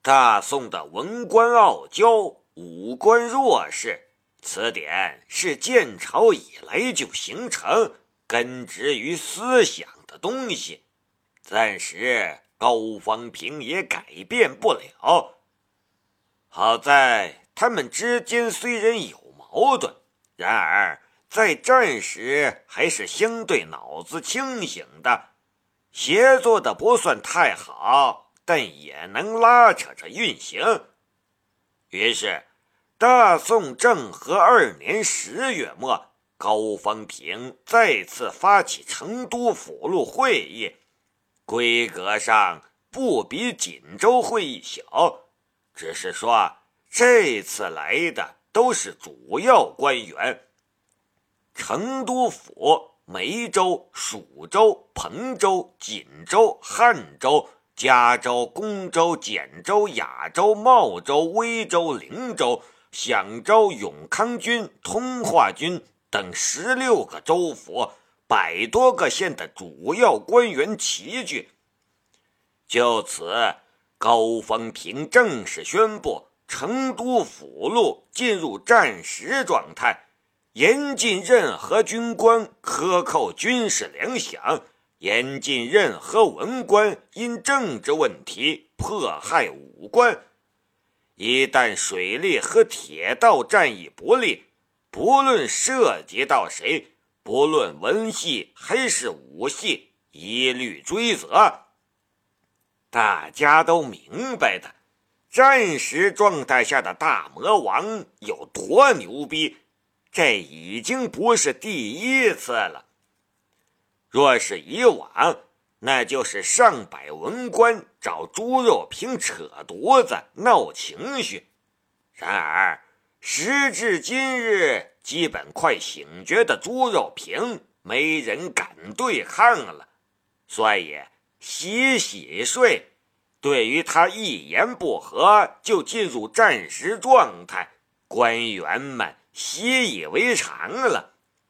大宋的文官傲娇，武官弱势，此点是建朝以来就形成、根植于思想的东西，暂时高方平也改变不了。好在他们之间虽然有矛盾，然而在战时还是相对脑子清醒的，协作的不算太好，但也能拉扯着运行。于是大宋政和2年10月末，高方平再次发起成都府路会议，规格上不比锦州会议小，只是说这次来的都是主要官员。成都府、梅州、蜀州、彭州、锦州、汉州、嘉州、公州、简州、雅州、茂州、威州、灵州、享州、永康军、通化军等16个州府100多个县的主要官员齐聚。就此，高方平正式宣布成都府路进入战时状态，严禁任何军官克扣军事粮饷，严禁任何文官因政治问题迫害武官。一旦水利和铁道战役不利，不论涉及到谁，不论文系还是武系，一律追责。大家都明白的，战时状态下的大魔王有多牛逼，这已经不是第一次了。若是以往，那就是上百文官找朱肉平扯犊子闹情绪。然而时至今日，基本快醒觉的朱肉平没人敢对抗了，所以洗洗睡，对于他一言不合就进入战时状态，官员们习以为常了。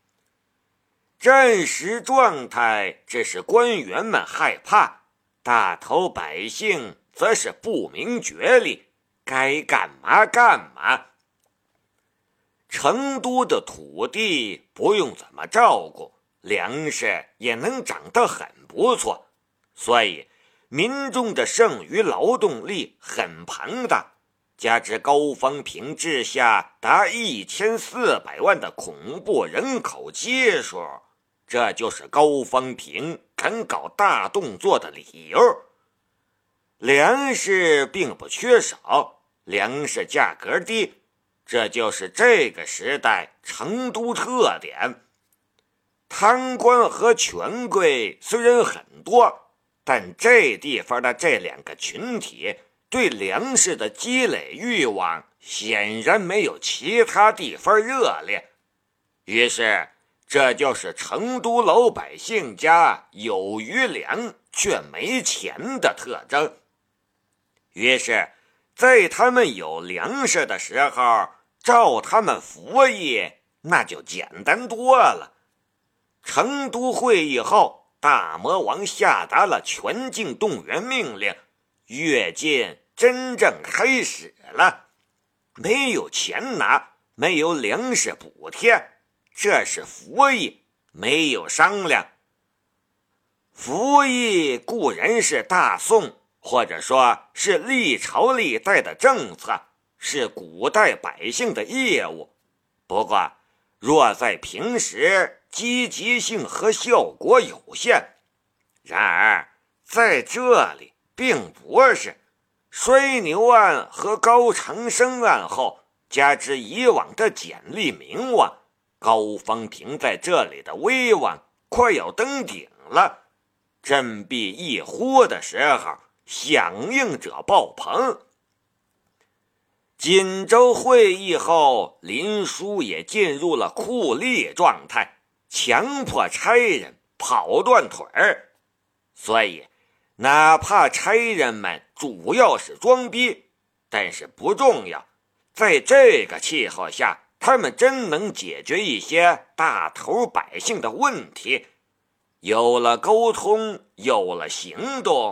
战时状态只是官员们害怕，大头百姓则是不明觉厉，该干嘛干嘛。成都的土地不用怎么照顾，粮食也能长得很不错，所以民众的剩余劳动力很庞大，加之高方平治下达1400万的恐怖人口基数，这就是高方平敢搞大动作的理由。粮食并不缺少，粮食价格低，这就是这个时代成都特点。贪官和权贵虽然很多，但这地方的这2个群体对粮食的积累欲望显然没有其他地方热烈，于是这就是成都老百姓家有余粮却没钱的特征。于是在他们有粮食的时候，照他们服役那就简单多了。成都会议后，大魔王下达了全境动员命令，跃进真正开始了。没有钱拿，没有粮食补贴，这是服役，没有商量。服役固然是大宋，或者说是历朝历代的政策，是古代百姓的业务。不过若在平时，积极性和效果有限。然而在这里并不是。摔牛案和高长生案后，加之以往的简历名望，高方平在这里的威望快要登顶了。振臂一呼的时候，响应者爆棚。锦州会议后，林殊也进入了酷吏状态，强迫差人跑断腿儿。所以哪怕差人们主要是装逼，但是不重要，在这个气候下，他们真能解决一些大头百姓的问题。有了沟通，有了行动，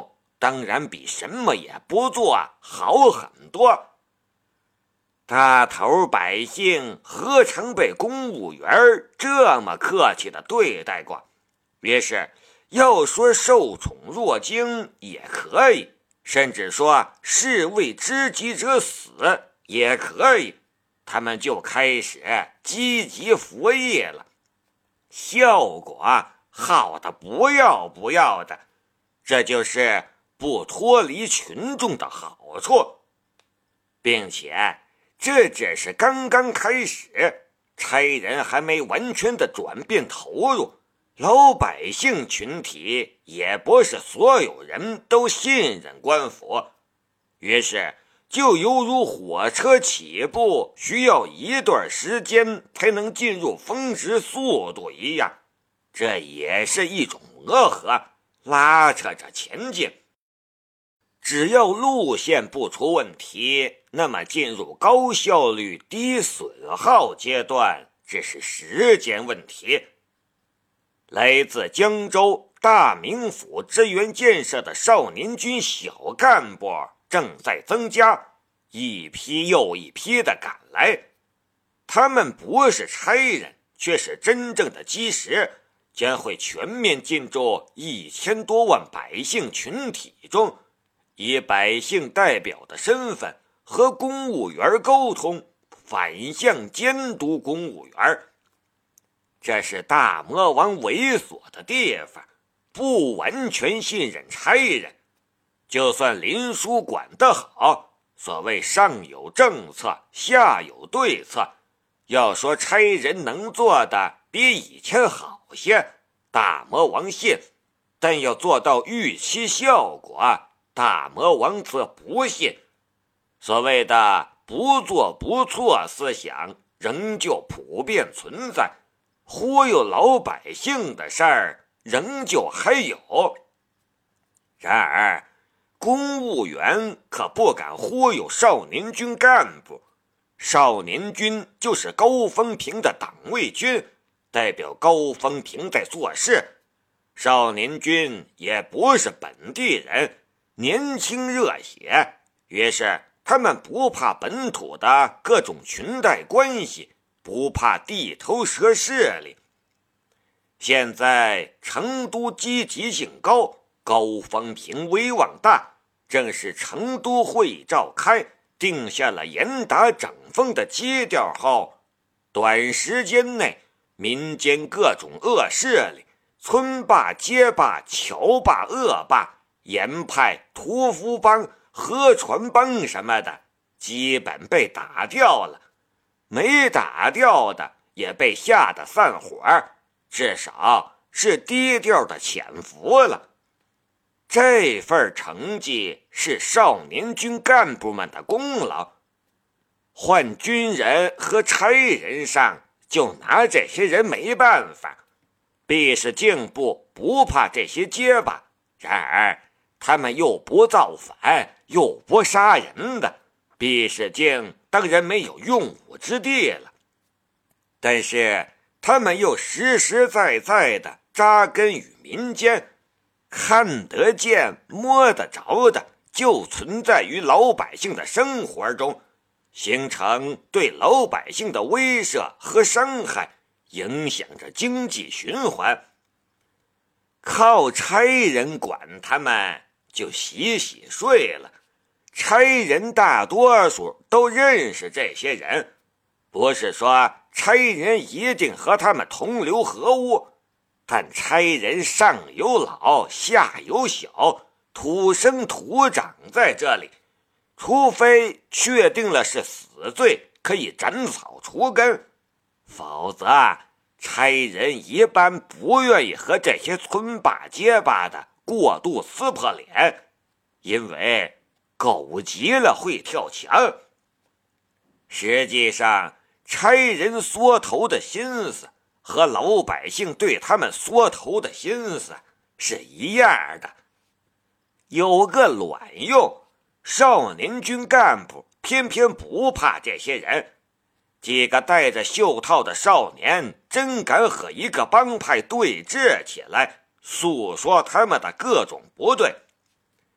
当然比什么也不做好很多。大头百姓何曾被公务员这么客气的对待过？于是要说受宠若惊也可以，甚至说士为知己者死也可以，他们就开始积极服役了，效果好的不要不要的。这就是不脱离群众的好处，并且这只是刚刚开始，差人还没完全的转变投入，老百姓群体也不是所有人都信任官府，于是就犹如火车起步需要一段时间才能进入峰值速度一样，这也是一种磨合，拉扯着前进。只要路线不出问题，那么进入高效率低损耗阶段只是时间问题。来自江州大名府支援建设的少年军小干部正在增加，一批又一批的赶来。他们不是差人，却是真正的基石，将会全面进驻1000多万百姓群体中，以百姓代表的身份和公务员沟通，反向监督公务员。这是大魔王猥琐的地方，不完全信任差人。就算林书管得好，所谓上有政策，下有对策，要说差人能做的比以前好些，大魔王信，但要做到预期效果，大魔王则不信。所谓的不做不错思想仍旧普遍存在，忽悠老百姓的事儿仍旧还有。然而公务员可不敢忽悠少年军干部，少年军就是高风平的党卫军，代表高风平在做事。少年军也不是本地人，年轻热血，于是他们不怕本土的各种裙带关系，不怕地头蛇势力。现在成都积极性高，高风平威望大，正是成都会议召开，定下了严打整风的基调后，短时间内民间各种恶势力，村霸、街霸、桥霸、恶霸、严派、屠夫帮、河船帮什么的，基本被打掉了，没打掉的也被吓得散伙，至少是低调的潜伏了。这份成绩是少年军干部们的功劳，换军人和差人上就拿这些人没办法。毕氏敬部不怕这些结巴，然而他们又不造反，又不杀人的，毕氏敬当然没有用武之地了。但是他们又实实在在的扎根于民间，看得见摸得着的就存在于老百姓的生活中，形成对老百姓的威慑和伤害，影响着经济循环。靠差人管他们就洗洗睡了，差人大多数都认识这些人，不是说差人一定和他们同流合污，但差人上有老下有小，土生土长在这里，除非确定了是死罪，可以斩草除根，否则差人一般不愿意和这些村霸街霸的过度撕破脸，因为狗急了会跳墙。实际上差人缩头的心思和老百姓对他们缩头的心思是一样的。有个卵用，少年军干部偏偏不怕这些人，几个戴着袖套的少年真敢和一个帮派对峙起来，诉说他们的各种不对。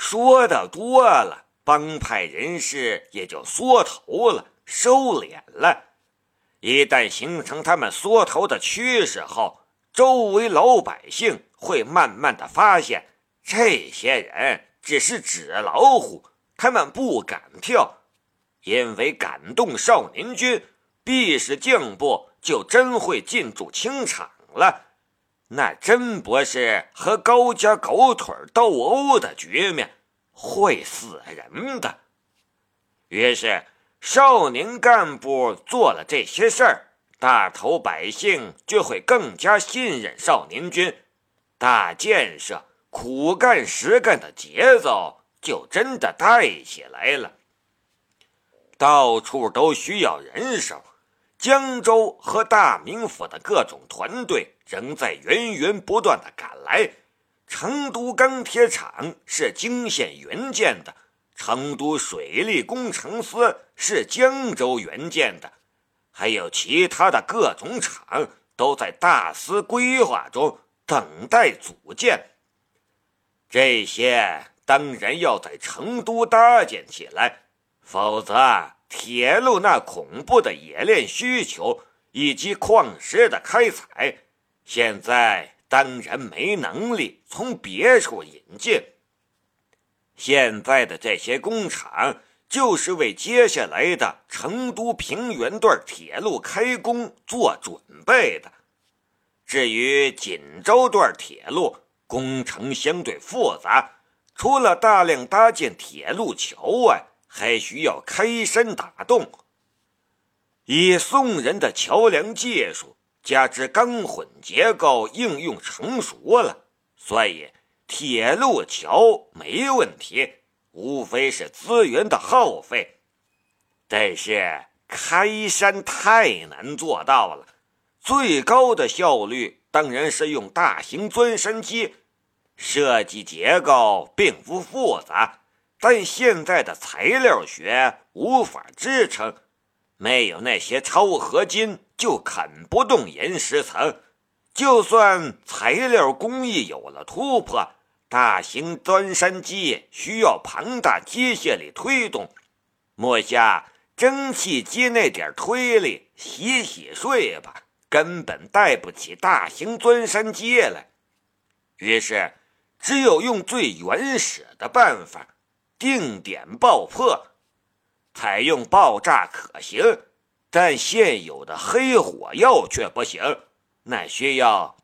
说的多了，帮派人士也就缩头了，收敛了。一旦形成他们缩头的趋势后，周围老百姓会慢慢的发现，这些人只是纸老虎，他们不敢跳，因为感动少年军，必是将部就真会进驻清场了。那真不是和高家狗腿斗殴的局面，会死人的。于是少年干部做了这些事儿，大头百姓就会更加信任少年军，大建设苦干实干的节奏就真的带起来了。到处都需要人手，江州和大名府的各种团队仍在源源不断的赶来。成都钢铁厂是泾县援建的，成都水利工程司是江州援建的，还有其他的各种厂都在大司规划中等待组建。这些当然要在成都搭建起来，否则铁路那恐怖的冶炼需求以及矿石的开采，现在当然没能力从别处引进。现在的这些工厂就是为接下来的成都平原段铁路开工做准备的。至于锦州段铁路，工程相对复杂，除了大量搭建铁路桥外，还需要开山打洞。以宋人的桥梁技术，加之钢混结构应用成熟了，所以铁路桥没问题，无非是资源的耗费。但是开山太难做到了，最高的效率当然是用大型钻山机，设计结构并不复杂，但现在的材料学无法支撑，没有那些超合金就啃不动岩石层。就算材料工艺有了突破，大型钻山机需要庞大机械力推动，摸下蒸汽机那点推力洗洗睡吧，根本带不起大型钻山机来。于是只有用最原始的办法，定点爆破。采用爆炸可行，但现有的黑火药却不行，那需要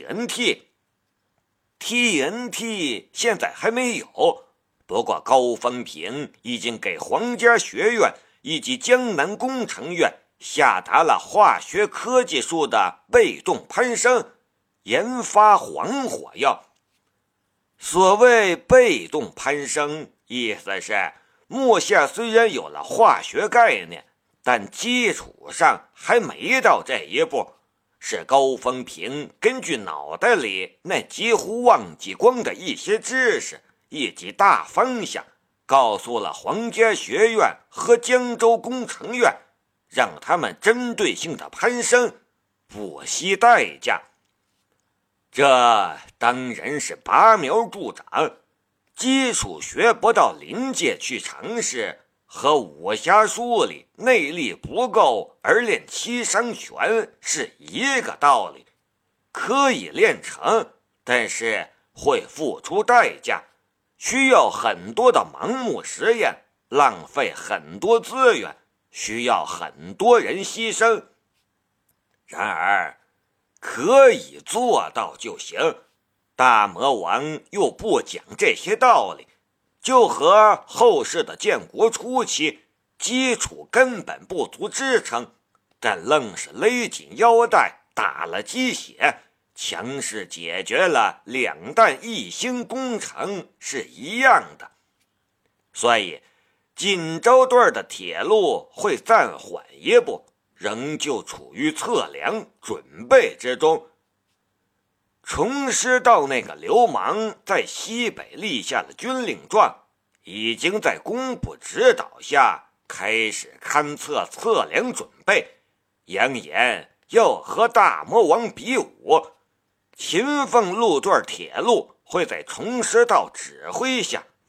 TNT。TNT 现在还没有，不过高风平已经给皇家学院以及江南工程院下达了化学科技术的被动攀升，研发黄火药。所谓被动攀升，意思是目下虽然有了化学概念，但基础上还没到这一步，是高风平根据脑袋里那几乎忘记光的一些知识以及大方向，告诉了皇家学院和江州工程院，让他们针对性的攀升，不惜代价。这当然是拔苗助长，基础学不到临界去尝试，和武侠书里内力不够而练七伤拳是一个道理。可以练成，但是会付出代价，需要很多的盲目实验，浪费很多资源，需要很多人牺牲。然而可以做到就行，大魔王又不讲这些道理，就和后世的建国初期基础根本不足支撑，但愣是勒紧腰带打了鸡血，强势解决了两弹一星工程是一样的。所以锦州段的铁路会暂缓一步，仍旧处于测量准备之中。崇师道那个流氓在西北立下了军令状，已经在工部指导下开始勘测测量准备，扬言要和大魔王比武。秦凤路段铁路会在崇师道指挥下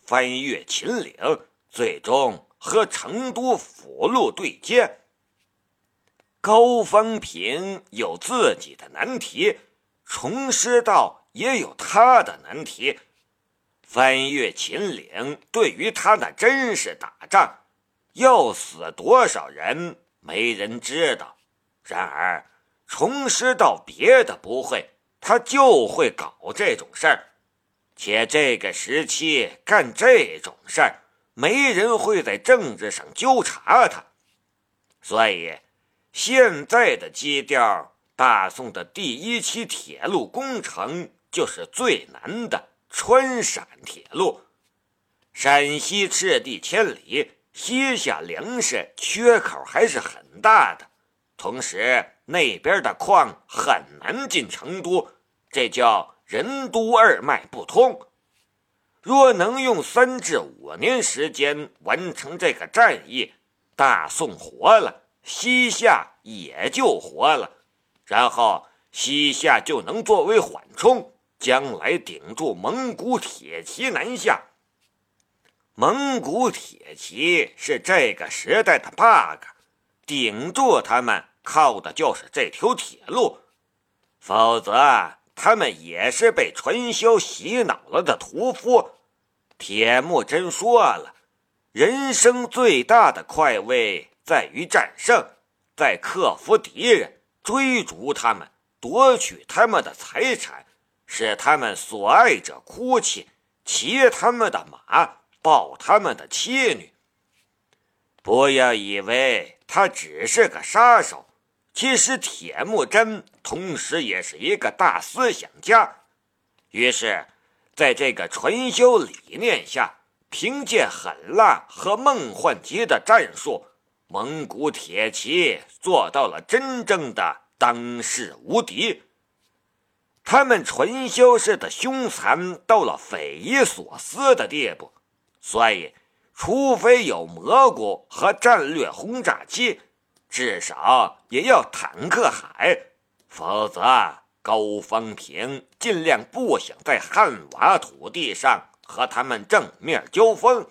翻越秦岭，最终和成都辅路对接。高方平有自己的难题，崇师道也有他的难题。翻越秦岭对于他那真是打仗，要死多少人没人知道。然而崇师道别的不会，他就会搞这种事儿，且这个时期干这种事儿，没人会在政治上纠察他。所以现在的基调，大宋的第1期铁路工程就是最难的川陕铁路。陕西赤地千里，西夏粮食缺口还是很大的，同时那边的矿很难进成都，这叫任督二脉不通。若能用3至5年时间完成这个战役，大宋活了，西夏也就活了，然后西夏就能作为缓冲，将来顶住蒙古铁骑南下。蒙古铁骑是这个时代的 bug， 顶住他们靠的就是这条铁路，否则他们也是被传销洗脑了的屠夫。铁木真说了，人生最大的快慰在于战胜，在克服敌人，追逐他们，夺取他们的财产，使他们所爱者哭泣，骑他们的马，抱他们的妻女。不要以为他只是个杀手，其实铁木真同时也是一个大思想家。于是在这个传销理念下，凭借狠辣和梦幻级的战术，蒙古铁骑做到了真正的当世无敌。他们传销式的凶残到了匪夷所思的地步，所以除非有蘑菇和战略轰炸机，至少也要坦克海，否则高方平尽量不想在汉瓦土地上和他们正面交锋。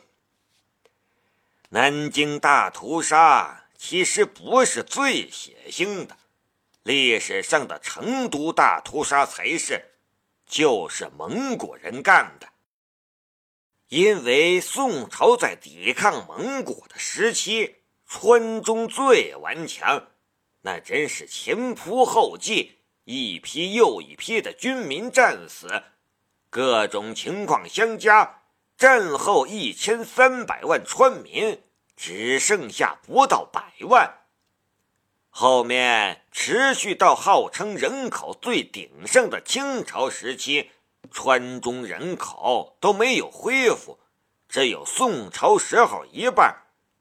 南京大屠杀其实不是最血腥的，历史上的成都大屠杀才是，就是蒙古人干的。因为宋朝在抵抗蒙古的时期，川中最顽强，那真是前仆后继，一批又一批的军民战死，各种情况相加，战后1300万川民只剩下不到100万。后面持续到号称人口最鼎盛的清朝时期，川中人口都没有恢复，只有宋朝时候一半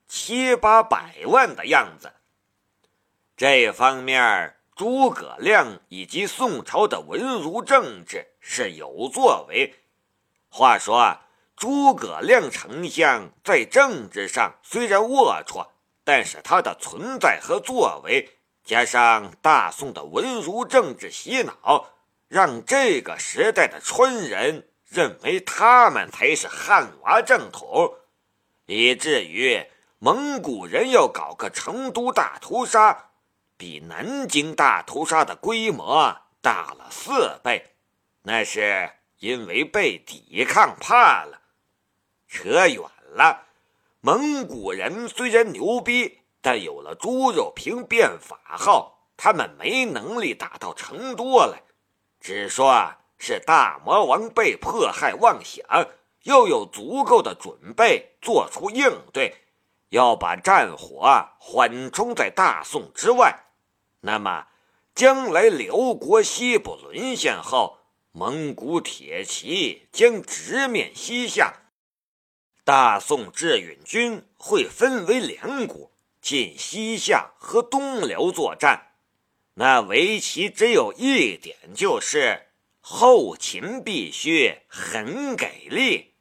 ，700-800万的样子。这方面诸葛亮以及宋朝的文儒政治是有作为。话说诸葛亮丞相在政治上虽然龌龊，但是他的存在和作为，加上大宋的文儒政治洗脑，让这个时代的川人认为他们才是汉娃正统，以至于蒙古人要搞个成都大屠杀，比南京大屠杀的规模大了4倍，那是因为被抵抗怕了。扯远了，蒙古人虽然牛逼，但有了猪肉瓶变法后，他们没能力打到成都来，只说是大魔王被迫害妄想，要有足够的准备做出应对，要把战火缓冲在大宋之外。那么将来辽国西部沦陷后，蒙古铁骑将直面西夏，大宋志允军会分为2股，进西夏和东辽作战。那围棋只有一点，就是后勤必须很给力。